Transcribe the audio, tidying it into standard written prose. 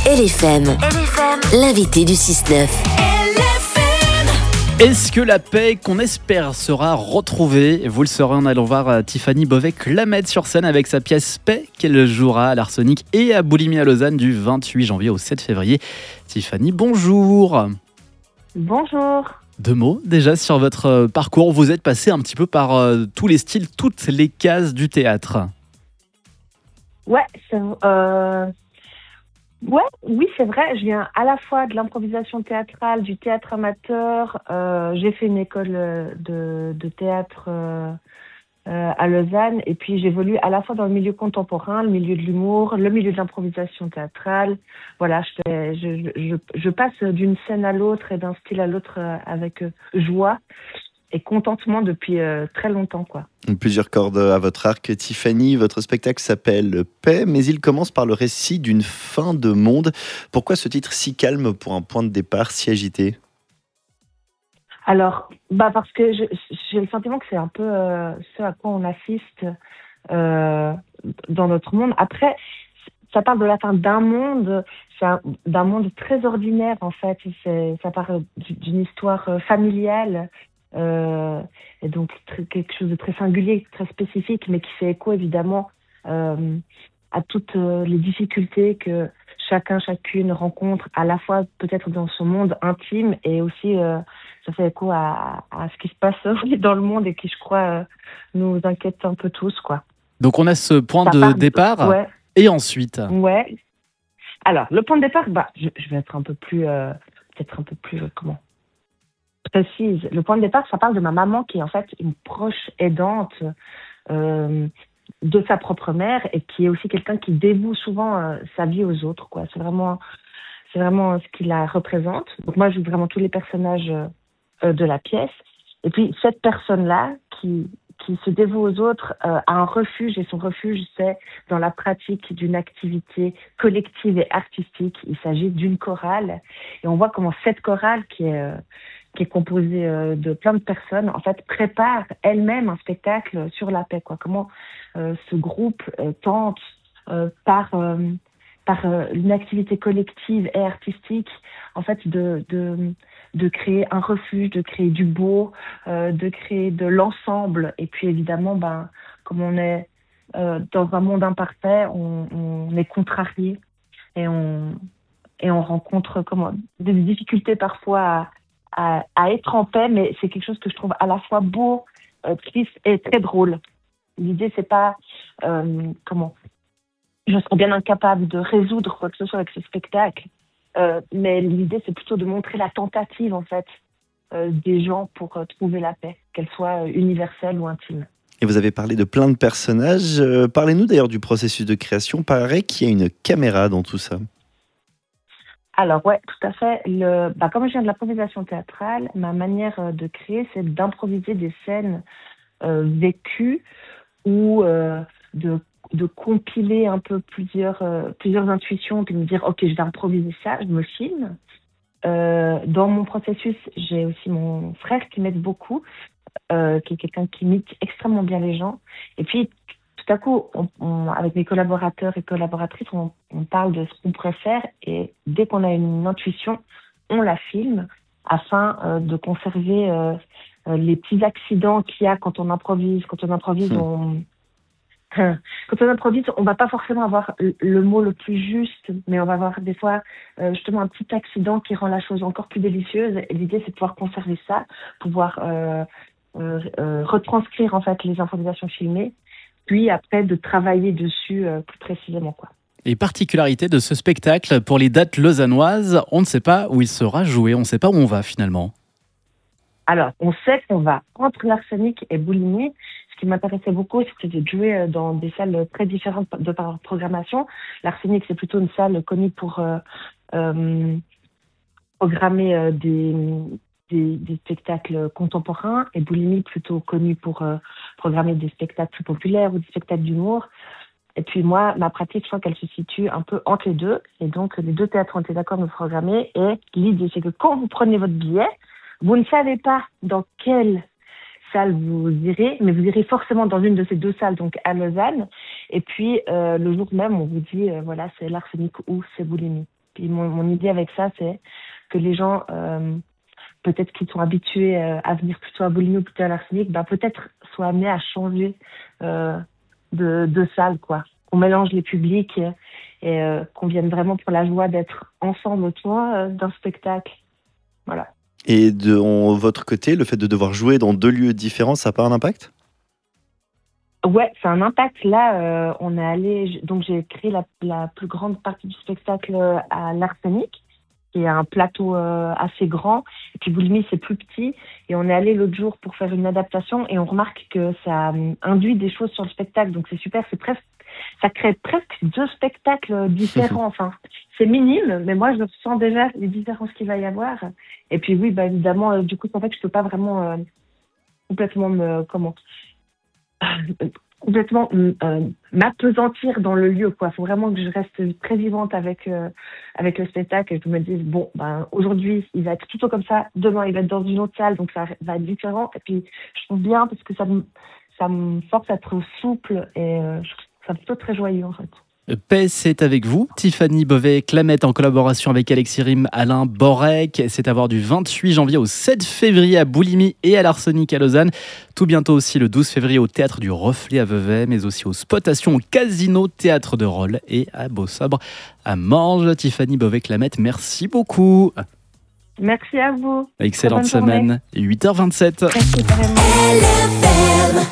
LFM, l'invité du 6-9. Est-ce que la paix qu'on espère sera retrouvée? Vous le saurez en allant voir Tiffany Beauvais-Clamette sur scène avec sa pièce Paix qu'elle jouera à l'Arsenic et à Boulimie à Lausanne du 28 janvier au 7 février. Tiffany, bonjour. Bonjour. 2 mots déjà sur votre parcours. Vous êtes passé un petit peu par tous les styles, toutes les cases du théâtre. Oui, c'est vrai. Je viens à la fois de l'improvisation théâtrale, du théâtre amateur. J'ai fait une école de théâtre à Lausanne. Et puis j'évolue à la fois dans le milieu contemporain, le milieu de l'humour, le milieu de l'improvisation théâtrale. Voilà, je passe d'une scène à l'autre et d'un style à l'autre avec joie et contentement depuis très longtemps, quoi. Plusieurs cordes à votre arc, Tiffany. Votre spectacle s'appelle Paix, mais il commence par le récit d'une fin de monde. Pourquoi ce titre si calme pour un point de départ si agité? Alors, parce que j'ai le sentiment que c'est un peu ce à quoi on assiste dans notre monde. Après, ça parle de la fin d'un monde, d'un monde très ordinaire en fait. Ça parle d'une histoire familiale. Et donc quelque chose de très singulier, très spécifique, mais qui fait écho évidemment à toutes les difficultés que chacune rencontre, à la fois peut-être dans son monde intime et aussi ça fait écho à ce qui se passe dans le monde et qui, je crois, nous inquiète un peu tous, quoi. Donc on a ce point de départ, ouais. Et ensuite Ouais. Alors, le point de départ, je vais être un peu plus, précise. Le point de départ, ça parle de ma maman qui est en fait une proche aidante de sa propre mère et qui est aussi quelqu'un qui dévoue souvent sa vie aux autres, quoi. C'est vraiment ce qui la représente. Donc moi, je joue vraiment tous les personnages de la pièce. Et puis cette personne-là qui se dévoue aux autres a un refuge, et son refuge, c'est dans la pratique d'une activité collective et artistique. Il s'agit d'une chorale. Et on voit comment cette chorale, qui est composée de plein de personnes, en fait, prépare elle-même un spectacle sur la paix, quoi. Comment ce groupe tente par une activité collective et artistique, en fait, de créer un refuge, de créer du beau, de créer de l'ensemble. Et puis évidemment, comme on est dans un monde imparfait, on est contrarié et on rencontre des difficultés parfois à être en paix, mais c'est quelque chose que je trouve à la fois beau, triste et très drôle. L'idée, c'est pas je serais bien incapable de résoudre quoi que ce soit avec ce spectacle, mais l'idée, c'est plutôt de montrer la tentative, en fait, des gens pour trouver la paix, qu'elle soit universelle ou intime. Et vous avez parlé de plein de personnages. Parlez-nous d'ailleurs du processus de création. Paraît qu'il y a une caméra dans tout ça. Alors, ouais, tout à fait. Comme je viens de l'improvisation théâtrale, ma manière de créer, c'est d'improviser des scènes vécues ou de compiler un peu plusieurs intuitions, puis de me dire, ok, je vais improviser ça, je me filme. Dans mon processus, j'ai aussi mon frère qui m'aide beaucoup, qui est quelqu'un qui imite extrêmement bien les gens. Et puis, tout à coup, avec mes collaborateurs et collaboratrices, on parle de ce qu'on préfère, et dès qu'on a une intuition, on la filme afin de conserver les petits accidents qu'il y a quand on improvise. Quand on improvise, on va pas forcément avoir le mot le plus juste, mais on va avoir des fois justement un petit accident qui rend la chose encore plus délicieuse. Et l'idée, c'est de pouvoir conserver ça, pouvoir retranscrire en fait les improvisations filmées, puis après de travailler dessus plus précisément, quoi. Et particularité de ce spectacle, pour les dates lausannoises, on ne sait pas où il sera joué, on ne sait pas où on va finalement. Alors, on sait qu'on va entre l'Arsenic et Boulimie. Ce qui m'intéressait beaucoup, c'était de jouer dans des salles très différentes de par programmation. L'Arsenic, c'est plutôt une salle connue pour programmer des spectacles contemporains, et Boulimie, plutôt connue pour programmer des spectacles plus populaires ou des spectacles d'humour. Et puis moi, ma pratique, je crois qu'elle se situe un peu entre les deux. Et donc, les deux théâtres ont été d'accord de me programmer. Et l'idée, c'est que quand vous prenez votre billet, vous ne savez pas dans quelle salle vous irez, mais vous irez forcément dans une de ces deux salles, donc à Lausanne. Et puis, le jour même, on vous dit, voilà, c'est l'Arsenic ou c'est Boulimie. Puis mon idée avec ça, c'est que les gens, peut-être qu'ils sont habitués à venir plutôt à Bouligny ou plutôt à l'Arsenic, peut-être soient amenés à changer de salle, quoi. Qu'on mélange les publics et qu'on vienne vraiment pour la joie d'être ensemble autour d'un spectacle. Voilà. Et de votre côté, le fait de devoir jouer dans 2 lieux différents, ça n'a pas un impact ? Ouais, c'est un impact. Là, on est allé, donc j'ai créé la plus grande partie du spectacle à l'Arsenic, qui est un plateau assez grand. Et puis Bouligny, c'est plus petit. Et on est allé l'autre jour pour faire une adaptation et on remarque que ça induit des choses sur le spectacle. Donc c'est super, ça crée presque 2 spectacles différents. Enfin, c'est minime, mais moi je ressens déjà les différences qu'il va y avoir. Et puis oui, évidemment, du coup, en fait, je peux pas vraiment complètement m'appesantir dans le lieu, quoi. Faut vraiment que je reste très vivante avec le spectacle et que je me dise aujourd'hui il va être plutôt comme ça, demain il va être dans une autre salle, donc ça va être différent. Et puis je trouve bien parce que ça me force à être souple et je trouve ça plutôt très joyeux en fait. Paix, c'est avec vous. Tiffany Beauvais-Clamette en collaboration avec Alexis Rim, Alain Borek. C'est à voir du 28 janvier au 7 février à Bouligny et à l'Arsenic à Lausanne. Tout bientôt aussi le 12 février au Théâtre du Reflet à Vevey, mais aussi au Spotation, au Casino Théâtre de Rolle et à Beausobre à Morges. Tiffany Beauvais-Clamette, merci beaucoup. Merci à vous. Excellente semaine. 8h27. Merci vraiment.